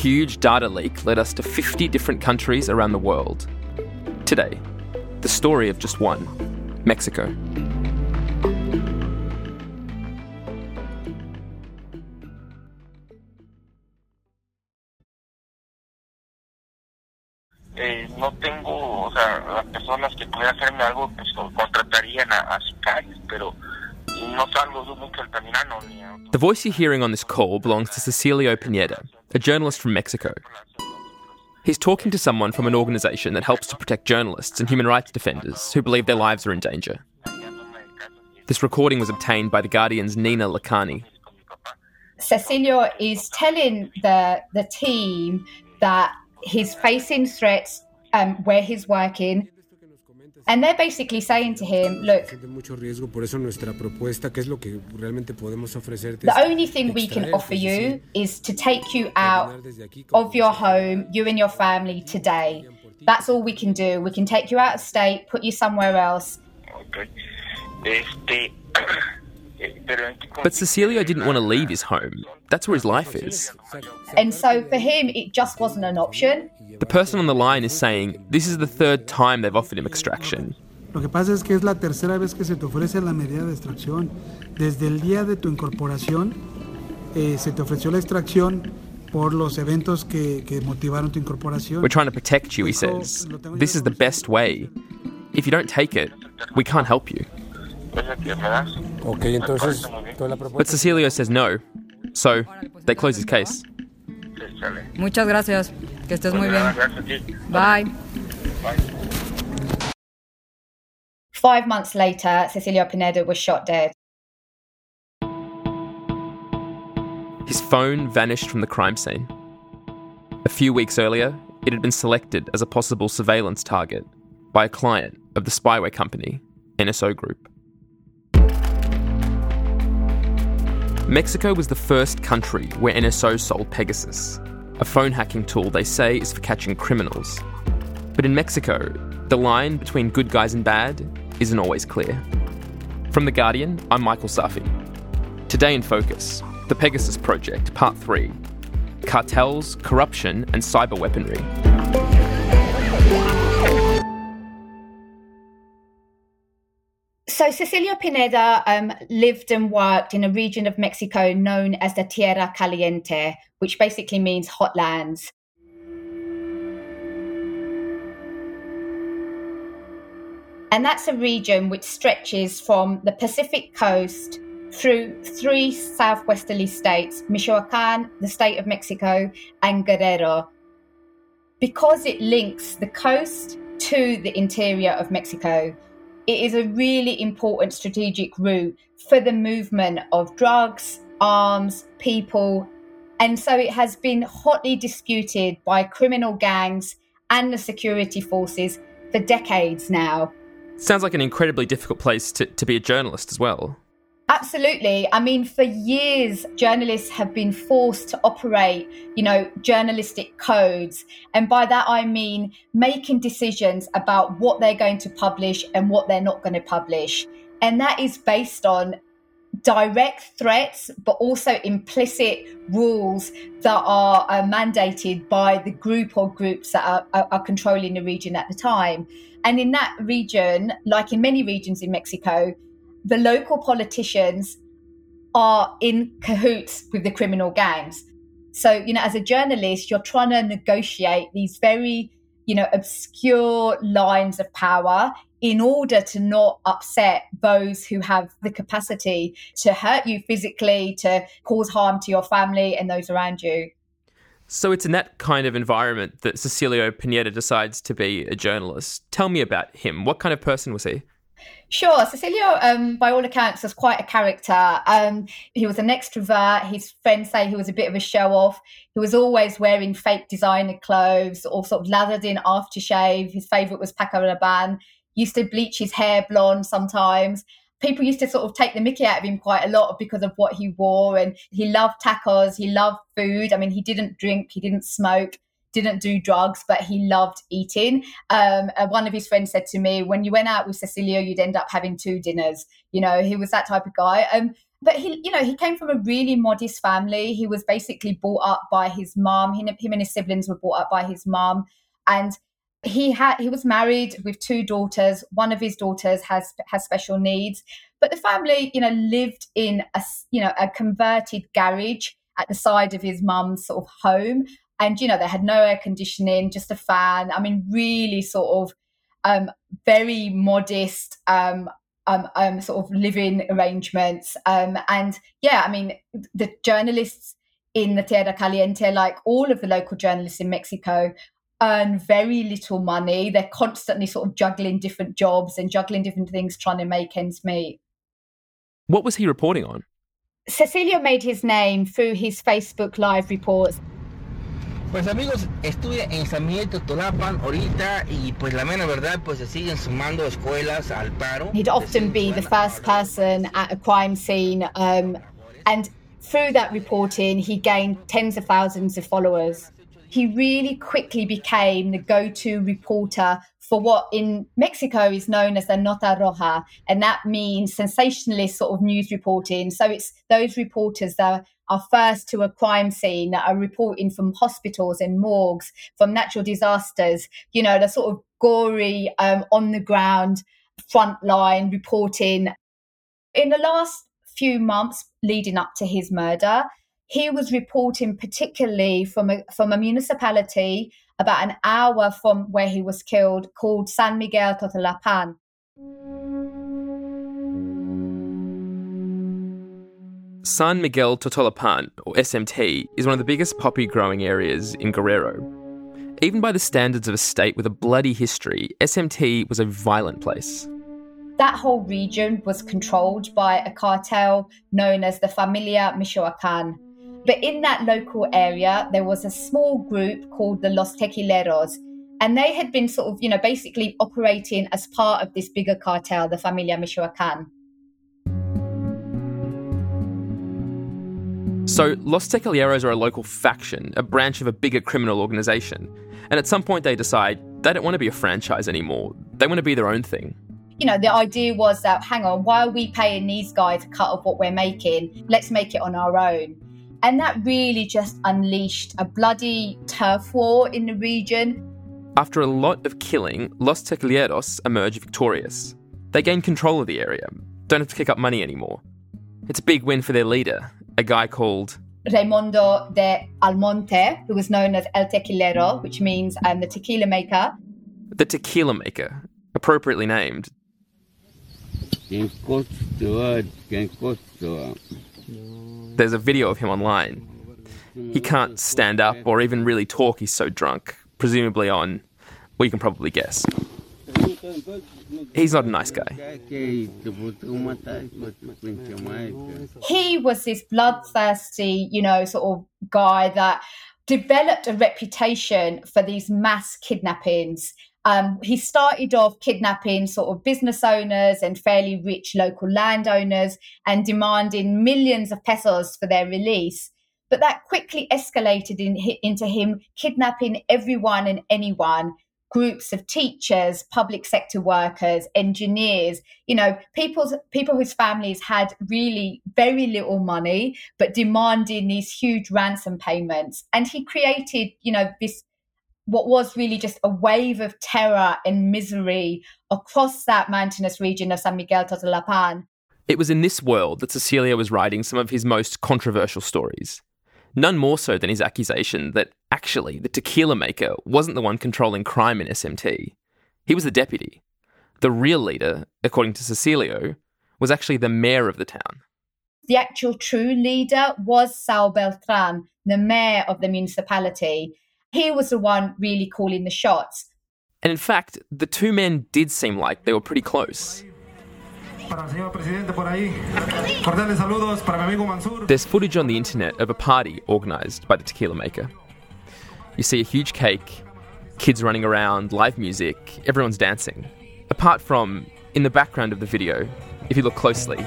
huge data leak led us to 50 different countries around the world. Today, the story of just one, Mexico. No tengo, las personas que pudieran hacerme algo, pues contratarían a sicarios, pero no salgo yo mucho al Altamirano. The voice you're hearing on this call belongs to Cecilio Pineda, a journalist from Mexico. He's talking to someone from an organisation that helps to protect journalists and human rights defenders who believe their lives are in danger. This recording was obtained by The Guardian's Nina Lacani. Cecilio is telling the team that he's facing threats where he's working, and they're basically saying to him, look, the only thing we can offer you is to take you out of your home, you and your family, today. That's all we can do. We can take you out of state, put you somewhere else. But Cecilio didn't want to leave his home. That's where his life is. And so for him, it just wasn't an option. The person on the line is saying this is the third time they've offered him extraction. Lo que pasa es que es la tercera vez que se te ofrece la medida de extracción. Desde el día de tu incorporación, se te ofreció la extracción por los eventos que motivaron tu incorporación. We're trying to protect you, he says. This is the best way. If you don't take it, we can't help you. Okay, entonces, but Cecilio says no. So, they close his case. Muchas gracias. Que estés muy bien. Bye. 5 months later, Cecilio Pineda was shot dead. His phone vanished from the crime scene. A few weeks earlier, it had been selected as a possible surveillance target by a client of the spyware company, NSO Group. Mexico was the first country where NSO sold Pegasus, a phone hacking tool they say is for catching criminals. But in Mexico, the line between good guys and bad isn't always clear. From The Guardian, I'm Michael Safi. Today in Focus, the Pegasus Project, Part 3. Cartels, corruption and cyber weaponry. So Cecilio Pineda lived and worked in a region of Mexico known as the Tierra Caliente, which basically means hot lands. And that's a region which stretches from the Pacific coast through 3 southwesterly states, Michoacán, the state of Mexico, and Guerrero. Because it links the coast to the interior of Mexico, it is a really important strategic route for the movement of drugs, arms, people. And so it has been hotly disputed by criminal gangs and the security forces for decades now. Sounds like an incredibly difficult place to be a journalist as well. Absolutely. I mean, for years, journalists have been forced to operate, journalistic codes. And by that, I mean making decisions about what they're going to publish and what they're not going to publish. And that is based on direct threats, but also implicit rules that are mandated by the group or groups that are controlling the region at the time. And in that region, like in many regions in Mexico, the local politicians are in cahoots with the criminal gangs. So, as a journalist, you're trying to negotiate these very, obscure lines of power in order to not upset those who have the capacity to hurt you physically, to cause harm to your family and those around you. So it's in that kind of environment that Cecilio Pineda decides to be a journalist. Tell me about him. What kind of person was he? Sure. Cecilio, by all accounts, was quite a character. He was an extrovert. His friends say he was a bit of a show-off. He was always wearing fake designer clothes or sort of lathered in aftershave. His favourite was Paco Rabanne. Used to bleach his hair blonde sometimes. People used to sort of take the mickey out of him quite a lot because of what he wore. And he loved tacos. He loved food. I mean, he didn't drink. He didn't smoke. Didn't do drugs, but he loved eating. One of his friends said to me, when you went out with Cecilio, you'd end up having 2 dinners. He was that type of guy. But he came from a really modest family. He was basically brought up by his mum. Him and his siblings were brought up by his mum, and he was married with 2 daughters. One of his daughters has special needs, but the family, lived in a converted garage at the side of his mum's sort of home, and they had no air conditioning, just a fan. I mean, really sort of very modest. Sort of living arrangements. The journalists in the Tierra Caliente, like all of the local journalists in Mexico, earn very little money. They're constantly sort of juggling different jobs and juggling different things, trying to make ends meet. What was he reporting on? Cecilio made his name through his Facebook Live reports. Pues amigos, estuve en San Miguel Totolapan ahorita y pues la mera verdad pues se siguen sumando escuelas al paro. He'd often be the first person at a crime scene, and through that reporting he gained tens of thousands of followers. He really quickly became the go-to reporter for what in Mexico is known as the Nota Roja, and that means sensationalist sort of news reporting. So it's those reporters that are first to a crime scene, that are reporting from hospitals and morgues, from natural disasters, the sort of gory, on the ground, frontline reporting. In the last few months leading up to his murder, he was reporting particularly from a municipality about an hour from where he was killed, called San Miguel Totolapan. San Miguel Totolapan, or SMT, is one of the biggest poppy growing areas in Guerrero. Even by the standards of a state with a bloody history, SMT was a violent place. That whole region was controlled by a cartel known as the Familia Michoacan. But in that local area, there was a small group called the Los Tequileros, and they had been sort of, basically operating as part of this bigger cartel, the Familia Michoacan. So Los Tequileros are a local faction, a branch of a bigger criminal organisation. And at some point they decide they don't want to be a franchise anymore. They want to be their own thing. The idea was that, hang on, why are we paying these guys a cut of what we're making? Let's make it on our own. And that really just unleashed a bloody turf war in the region. After a lot of killing, Los Tequileros emerge victorious. They gain control of the area, don't have to kick up money anymore. It's a big win for their leader, a guy called Raimundo de Almonte, who was known as El Tequilero, which means the tequila maker. The tequila maker, appropriately named. There's a video of him online. He can't stand up or even really talk, he's so drunk. Presumably on, well, you can probably guess. He's not a nice guy. He was this bloodthirsty, sort of guy that developed a reputation for these mass kidnappings. He started off kidnapping sort of business owners and fairly rich local landowners and demanding millions of pesos for their release. But that quickly escalated into him kidnapping everyone and anyone, groups of teachers, public sector workers, engineers, people whose families had really very little money, but demanding these huge ransom payments. And he created, this, what was really just a wave of terror and misery across that mountainous region of San Miguel Totolapan. It was in this world that Cecilio was writing some of his most controversial stories. None more so than his accusation that actually the tequila maker wasn't the one controlling crime in SMT. He was the deputy. The real leader, according to Cecilio, was actually the mayor of the town. The actual true leader was Saul Beltran, the mayor of the municipality. He was the one really calling the shots. And in fact, the two men did seem like they were pretty close. There's footage on the internet of a party organised by the tequila maker. You see a huge cake, kids running around, live music, everyone's dancing. Apart from, in the background of the video, if you look closely,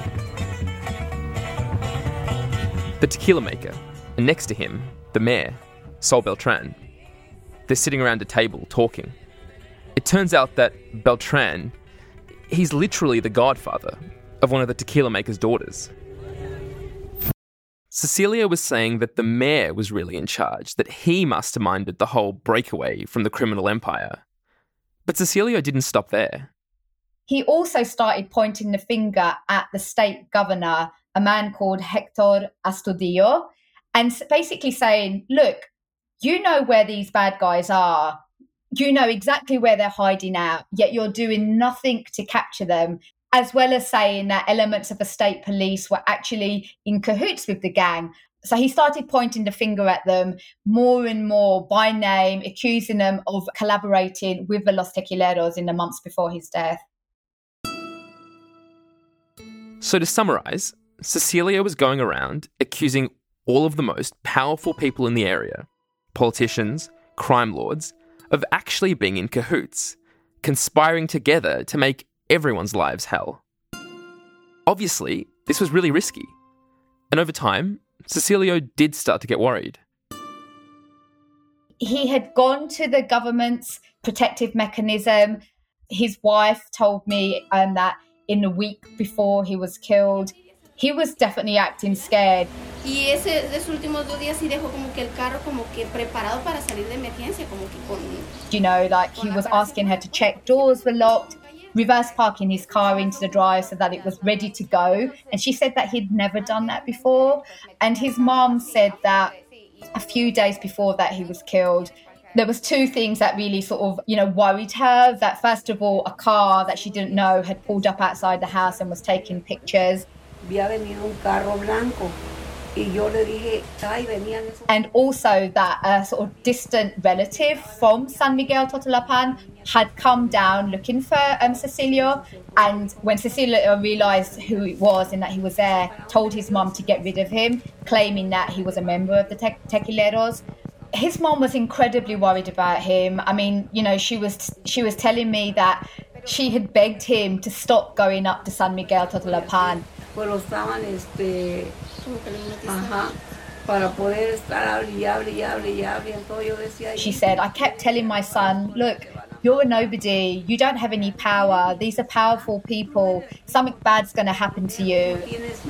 the tequila maker, and next to him, the mayor, Saul Beltran. They're sitting around a table talking. It turns out that Beltran, he's literally the godfather of one of the tequila maker's daughters. Cecilio was saying that the mayor was really in charge, that he masterminded the whole breakaway from the criminal empire. But Cecilio didn't stop there. He also started pointing the finger at the state governor, a man called Hector Astudillo, and basically saying, look, you know where these bad guys are. You know exactly where they're hiding out, yet you're doing nothing to capture them, as well as saying that elements of the state police were actually in cahoots with the gang. So he started pointing the finger at them more and more by name, accusing them of collaborating with the Los Tequileros in the months before his death. So to summarise, Cecilio was going around accusing all of the most powerful people in the area, politicians, crime lords, of actually being in cahoots, conspiring together to make everyone's lives hell. Obviously, this was really risky. And over time, Cecilio did start to get worried. He had gone to the government's protective mechanism. His wife told me that in the week before he was killed, he was definitely acting scared. Y esos últimos 2 días sí dejó como que el carro como que preparado para salir de emergencia, como que con... You know, like he was asking her to check doors were locked, reverse parking his car into the drive so that it was ready to go. And she said that he'd never done that before. And his mom said that a few days before that he was killed, there was 2 things that really sort of, worried her. That first of all, a car that she didn't know had pulled up outside the house and was taking pictures. Había venido un carro blanco. And also that a sort of distant relative from San Miguel Totolapan had come down looking for Cecilio, and when Cecilio realised who it was and that he was there, told his mum to get rid of him, claiming that he was a member of the Tequileros. His mum was incredibly worried about him. I mean, she was telling me that she had begged him to stop going up to San Miguel Totolapan. She said, I kept telling my son, look, you're a nobody, you don't have any power, these are powerful people, something bad's going to happen to you.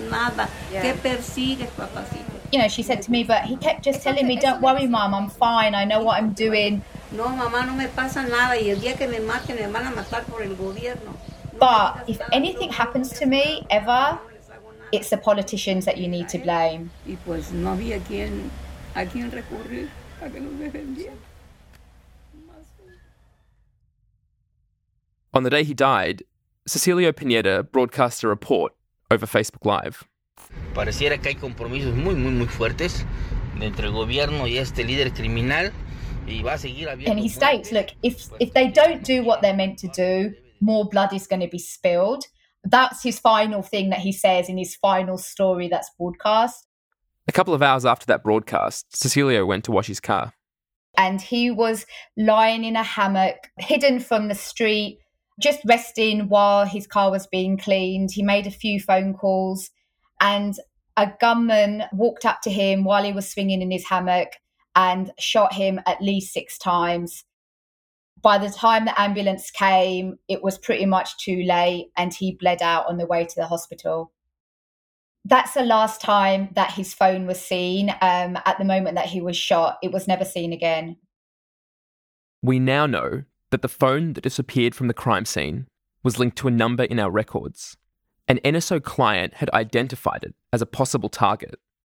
She said to me, but he kept just telling me, don't worry, Mom, I'm fine, I know what I'm doing. No, mamá, no me pasa nada, y el día que me maten, me van a matar por el gobierno. But if anything happens to me, ever, it's the politicians that you need to blame. Y pues no había a quien recurrir a que nos defendieran. On the day he died, Cecilio Pineda broadcast a report over Facebook Live. Pareciera que hay compromisos muy fuertes entre el gobierno y este líder criminal. And he states, look, if they don't do what they're meant to do, more blood is going to be spilled. That's his final thing that he says in his final story that's broadcast. A couple of hours after that broadcast, Cecilio went to wash his car. And he was lying in a hammock, hidden from the street, just resting while his car was being cleaned. He made a few phone calls, and a gunman walked up to him while he was swinging in his hammock and shot him at least 6 times. By the time the ambulance came, it was pretty much too late, and he bled out on the way to the hospital. That's the last time that his phone was seen. At the moment that he was shot, it was never seen again. We now know that the phone that disappeared from the crime scene was linked to a number in our records. An NSO client had identified it as a possible target.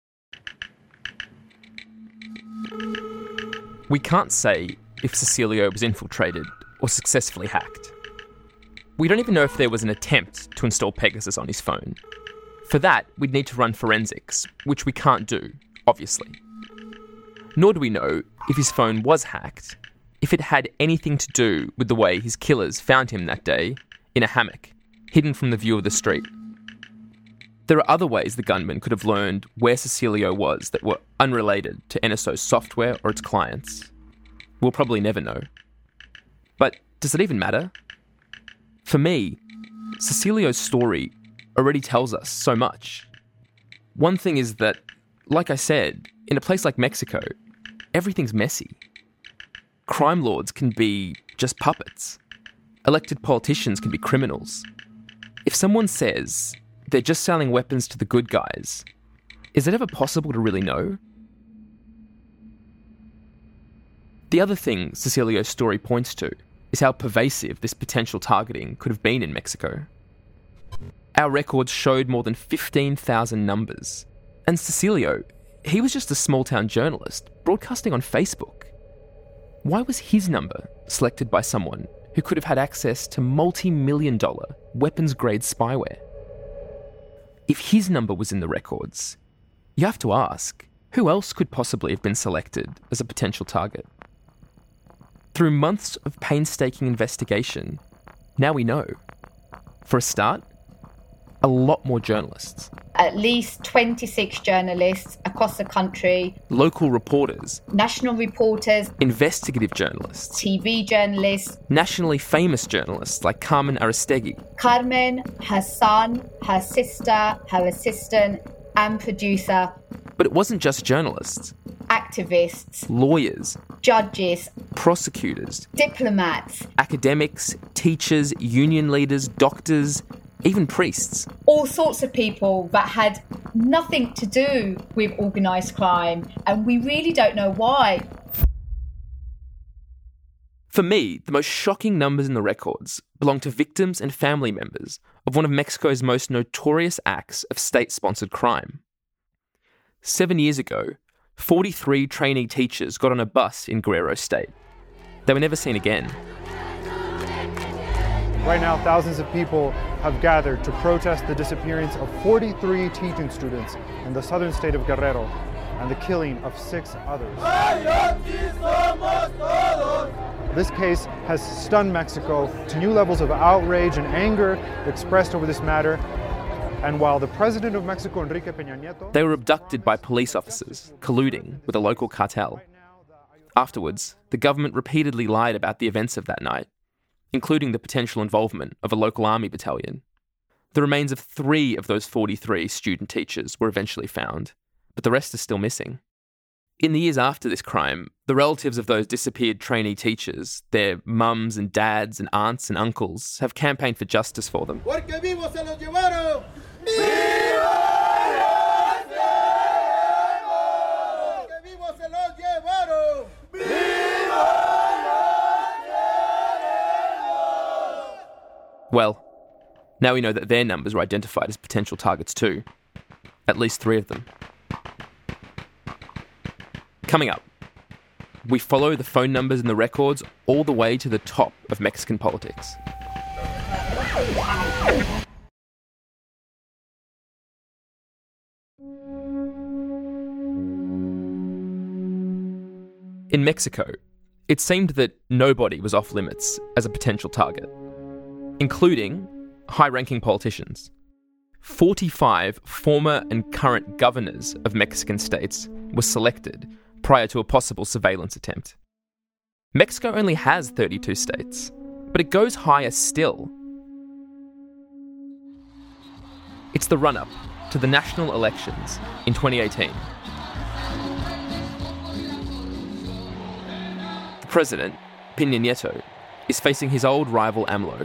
We can't say if Cecilio was infiltrated or successfully hacked. We don't even know if there was an attempt to install Pegasus on his phone. For that, we'd need to run forensics, which we can't do, obviously. Nor do we know if his phone was hacked, if it had anything to do with the way his killers found him that day in a hammock, hidden from the view of the street. There are other ways the gunman could have learned where Cecilio was that were unrelated to NSO's software or its clients. We'll probably never know. But does it even matter? For me, Cecilio's story already tells us so much. One thing is that, like I said, in a place like Mexico, everything's messy. Crime lords can be just puppets. Elected politicians can be criminals. If someone says they're just selling weapons to the good guys, Is it ever possible to really know? The other thing Cecilio's story points to is how pervasive this potential targeting could have been in Mexico. Our records showed more than 15,000 numbers. And Cecilio, he was just a small-town journalist broadcasting on Facebook. Why was his number selected by someone who could have had access to multi-million-dollar weapons-grade spyware? If his number was in the records, you have to ask, who else could possibly have been selected as a potential target? Through months of painstaking investigation, now we know. For a start, a lot more journalists. At least 26 journalists across the country. Local reporters. National reporters. Investigative journalists. TV journalists. Nationally famous journalists like Carmen Aristegui. Carmen, her son, her sister, her assistant, and producer. But it wasn't just journalists. Activists. Lawyers. Judges. Prosecutors. Diplomats. Academics, teachers, union leaders, doctors, even priests. All sorts of people that had nothing to do with organised crime, and we really don't know why. For me, the most shocking numbers in the records belong to victims and family members of one of Mexico's most notorious acts of state-sponsored crime. 7 years ago, 43 trainee teachers got on a bus in Guerrero State. They were never seen again. Right now, thousands of people have gathered to protest the disappearance of 43 teaching students in the southern state of Guerrero and the killing of 6 others. This case has stunned Mexico to new levels of outrage and anger expressed over this matter. And while the president of Mexico, Enrique Peña Nieto... They were abducted by police officers, colluding with a local cartel. Afterwards, the government repeatedly lied about the events of that night, including the potential involvement of a local army battalion. The remains of 3 of those 43 student teachers were eventually found, but the rest are still missing. In the years after this crime, the relatives of those disappeared trainee teachers, their mums and dads and aunts and uncles, have campaigned for justice for them. Porque vivos se los llevaron. Well, now we know that their numbers were identified as potential targets too. At least 3 of them. Coming up, we follow the phone numbers and the records all the way to the top of Mexican politics. In Mexico, it seemed that nobody was off limits as a potential target, including high-ranking politicians. 45 former and current governors of Mexican states were selected prior to a possible surveillance attempt. Mexico only has 32 states, but it goes higher still. It's the run-up to the national elections in 2018. The president, Peña Nieto, is facing his old rival AMLO.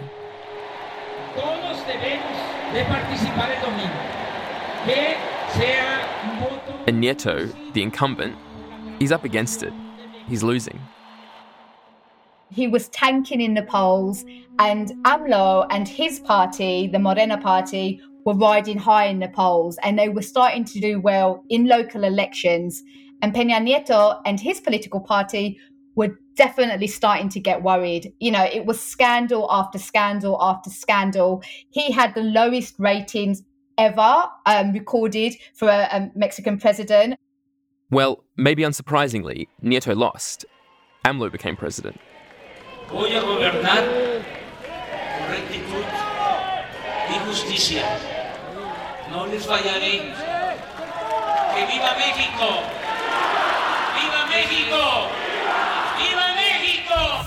And Nieto, the incumbent, he's up against it. He's losing. He was tanking in the polls, and AMLO and his party, the Morena party, were riding high in the polls, and they were starting to do well in local elections. And Peña Nieto and his political party were definitely starting to get worried. You know, it was scandal after scandal after scandal. He had the lowest ratings ever recorded for a Mexican president. Well, maybe unsurprisingly, Nieto lost. AMLO became president. Voy a gobernar con rectitud y justicia. No les fallaré. ¡Que viva México! ¡Viva México! ¡Viva México!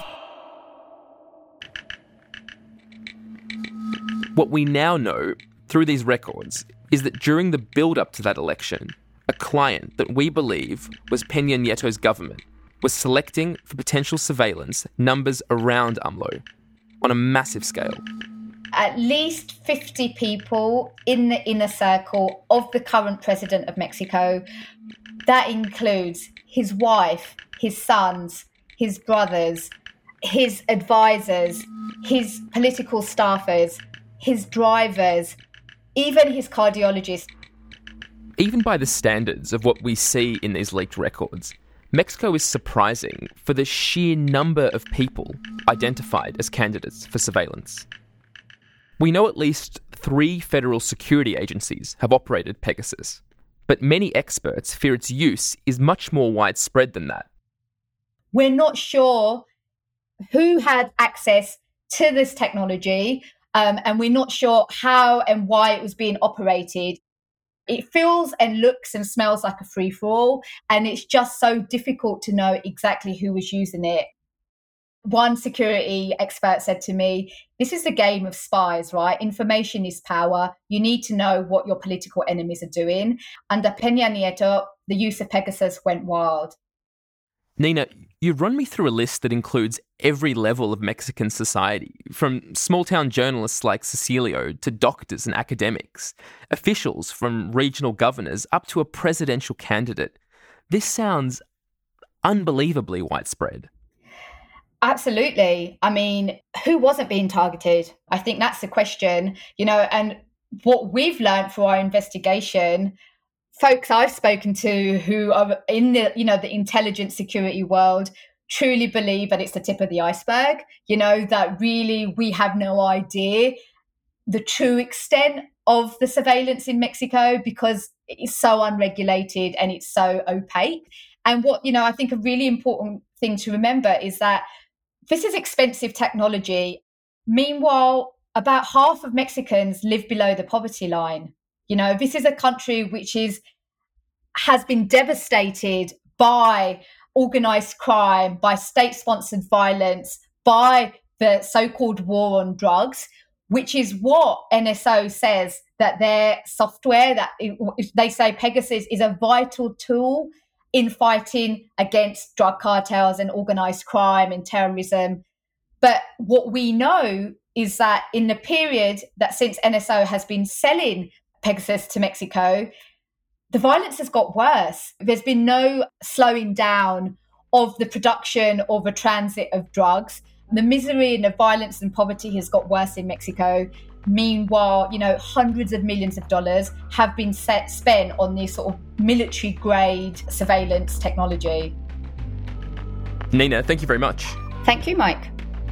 What we now know through these records is that during the build-up to that election, a client that we believe was Peña Nieto's government was selecting for potential surveillance numbers around AMLO on a massive scale. at least 50 people in the inner circle of the current president of Mexico. That includes his wife, his sons, his brothers, his advisors, his political staffers, his drivers, even his cardiologist. Even by the standards of what we see in these leaked records, Mexico is surprising for the sheer number of people identified as candidates for surveillance. We know at least 3 federal security agencies have operated Pegasus, but many experts fear its use is much more widespread than that. We're not sure who had access to this technology, and we're not sure how and why it was being operated. It feels and looks and smells like a free-for-all, and it's just so difficult to know exactly who was using it. One security expert said to me, this is the game of spies, right? Information is power. You need to know what your political enemies are doing. Under Peña Nieto, the use of Pegasus went wild. Nina, you've run me through a list that includes every level of Mexican society, from small-town journalists like Cecilio to doctors and academics, officials from regional governors up to a presidential candidate. This sounds unbelievably widespread. Absolutely. I mean, who wasn't being targeted? I think that's the question, and what we've learned through our investigation, folks I've spoken to who are in the intelligence security world truly believe that it's the tip of the iceberg, that really we have no idea the true extent of the surveillance in Mexico because it's so unregulated and it's so opaque. And what, I think a really important thing to remember is that this is expensive technology. Meanwhile, about half of Mexicans live below the poverty line. This is a country which has been devastated by organised crime, by state-sponsored violence, by the so-called war on drugs, which is what NSO says that their software, they say Pegasus is a vital tool in fighting against drug cartels and organised crime and terrorism. But what we know is that in the period that since NSO has been selling Pegasus to Mexico, the violence has got worse. There's been no slowing down of the production or the transit of drugs. The misery and the violence and poverty has got worse in Mexico. Meanwhile, hundreds of millions of dollars have been spent on this sort of military-grade surveillance technology. Nina, thank you very much. Thank you, Mike.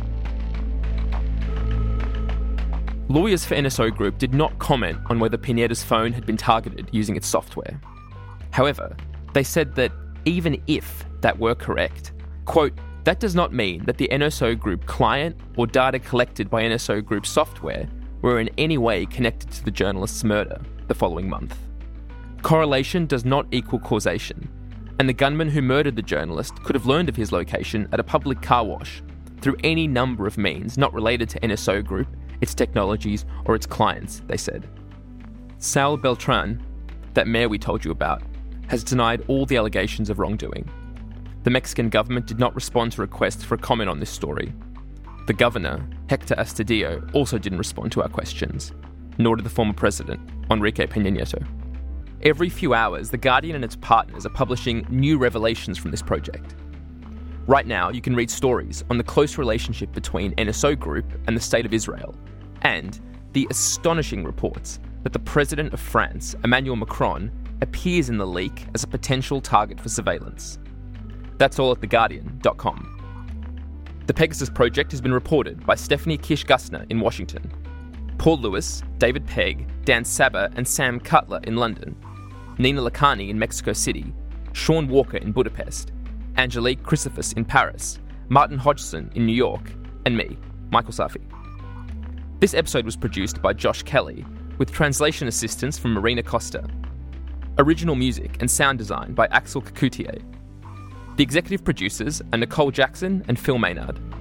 Lawyers for NSO Group did not comment on whether Pineda's phone had been targeted using its software. However, they said that even if that were correct, quote, that does not mean that the NSO Group client or data collected by NSO Group software were in any way connected to the journalist's murder the following month. Correlation does not equal causation, and the gunman who murdered the journalist could have learned of his location at a public car wash through any number of means not related to NSO Group, its technologies, or its clients, they said. Saul Beltran, that mayor we told you about, has denied all the allegations of wrongdoing. The Mexican government did not respond to requests for a comment on this story. The governor, Hector Astudillo, also didn't respond to our questions, nor did the former president, Enrique Peña Nieto. Every few hours, The Guardian and its partners are publishing new revelations from this project. Right now, you can read stories on the close relationship between NSO Group and the State of Israel, and the astonishing reports that the president of France, Emmanuel Macron, appears in the leak as a potential target for surveillance. That's all at theguardian.com. The Pegasus project has been reported by Stephanie Kirsch-Gussner in Washington, Paul Lewis, David Pegg, Dan Saber and Sam Cutler in London, Nina Lakhani in Mexico City, Sean Walker in Budapest, Angelique Chrysophus in Paris, Martin Hodgson in New York, and me, Michael Safi. This episode was produced by Josh Kelly, with translation assistance from Marina Costa. Original music and sound design by Axel Kacoutier. The executive producers are Nicole Jackson and Phil Maynard.